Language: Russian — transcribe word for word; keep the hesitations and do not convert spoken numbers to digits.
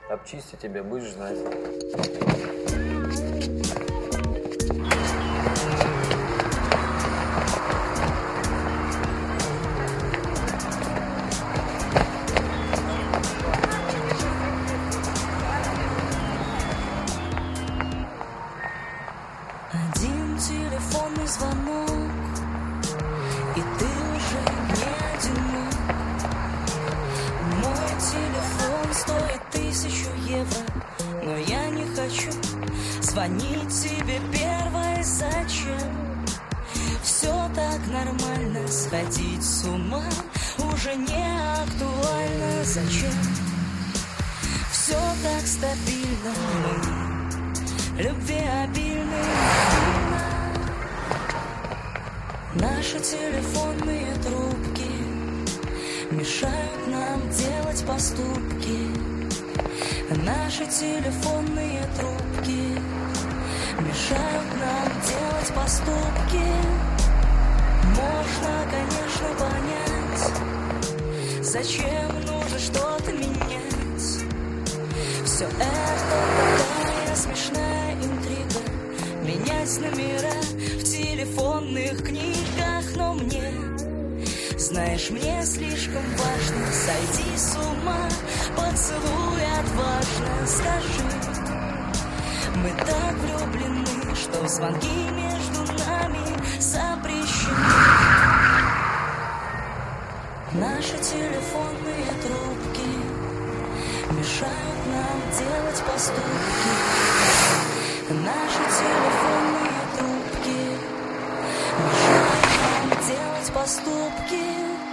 Обчисти тебя, будешь знать. Один телефонный звонок, и ты уже не одинок. Мой телефон стоит тысячу евро, но я не хочу звонить тебе первой. Зачем? Все так нормально, сходить с ума уже не актуально. Зачем? Все так стабильно, мы любвеобильны. Наши телефонные трубки мешают нам делать поступки. Наши телефонные трубки мешают нам делать поступки. Можно, конечно, понять, зачем нужно что-то менять. Все это такая смешная интрига, менять номера в телефонных книгах. Но мне, знаешь, мне слишком важно, сойти с ума, поцелуй отважно. Скажи, мы так влюблены, что звонки между нами запрещены. Наши телефонные трубки мешают нам делать поступки. Наши телефонные трубки мешают нам делать поступки.